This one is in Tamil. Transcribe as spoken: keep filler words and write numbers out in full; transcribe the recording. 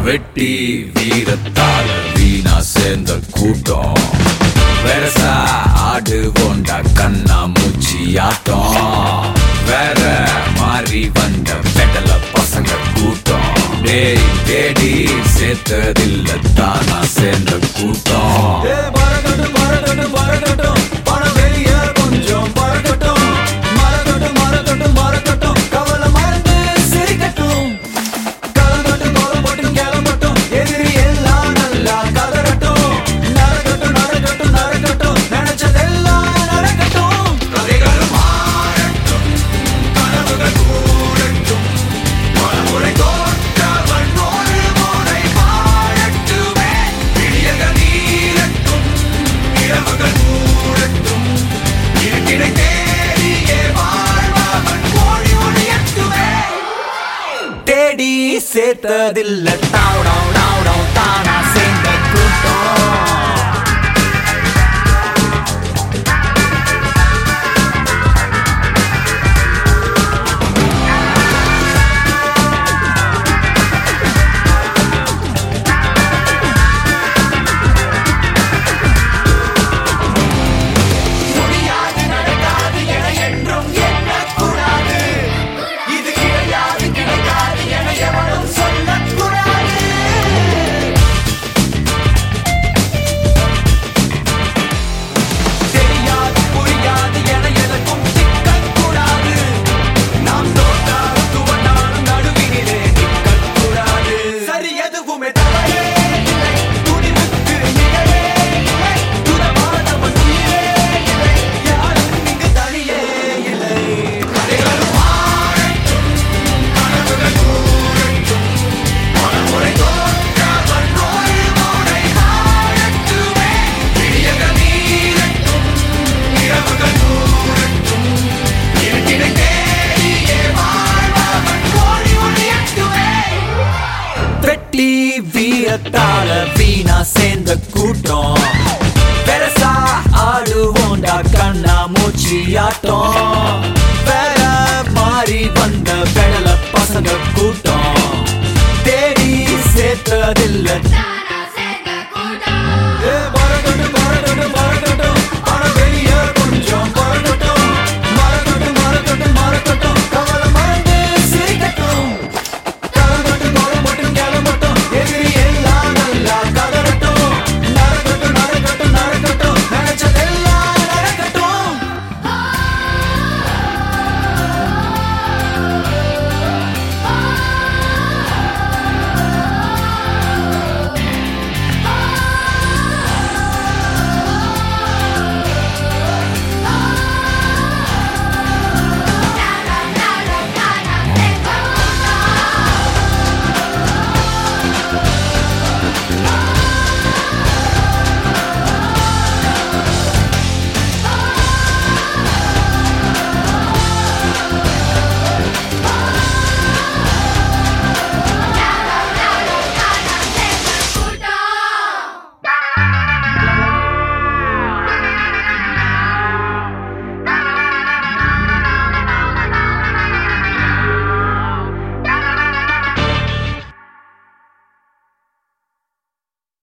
வெட்டி வீரத்தால வீணா சேர்ந்த கூட்டம் வெரசா ஆடு போண்டா கண்ணா மூச்சி ஆட்டம் வேற மாறி வந்த பெடல பசங்க கூட்டம் டேய் தேடி சேர்த்ததில்ல தானா சேர்ந்த கூட்டம் பறக்கட்டும் பறக்கட்டும் பறக்கட்டும் பணம் வெளிய கொஞ்சம் பறக்கட்டும் மறக்கட்டும் மறக்கட்டும் மறக்கட்டும் கவலை மறந்து சிரிக்கட்டும் கலங்கட்டும் கோலம் போட்டும் கிளம்பட்டும் எதிரி எல்லாம் நல்லா கதறட்டும் நடக்கட்டும் நடக்கட்டும் நடக்கட்டும் நினைச்சதெல்லாம் நடக்கட்டும் கதைகள் மாறட்டும் கனவுகள் கூடட்டும் பலமுறை தோற்றவன் ஒரு முறை வாழட்டுமே விடியல்கள் நீரட்டும் இரவுகள் கூடட்டும் இருட்டினை தேடியே வாழ்பவன் ஓடி ஒளியட்டுமே தேடி சேர்த்ததில்ல தாவடம் தாவடம் தானா சேர்ந்த கூட்டம் முடியாது நடக்காது என என்றும் எண்ணக்கூடாது இது கிடையாது கிடைக்காது என எவனும் சொல்லக்கூடாது தெரியாது புரியாது என எதற்கும் சிக்கக்கூடாது நாம் தோற்றால் துவண்டாலும் நடுவினிலே நிற்கக்கூடாது சரி எதுவுமே தவறே இல்லை துணிவுக்கு நிகழே இல்லை துணமானவன் உயிரே இல்லை யாரும் இங்கு தனியே இல்லை கதைகள் மாறட்டும் கனவுகள் கூறட்டும் பலமுறை தோற்றவன் ஒரு முறை வாழட்டுமே விடியல்கள் நீரட்டும் இரவுகள் கூறட்டும் இருட்டினை தேடியே வாழ்பவன் ஓடி ஒளியட்டுமே வெட்டி வீரத்தால வீணா சேர்ந்த கூட்டம் பெருசா ஆடுவோண்டா கண்ணா மூச்சி ஆட்டம்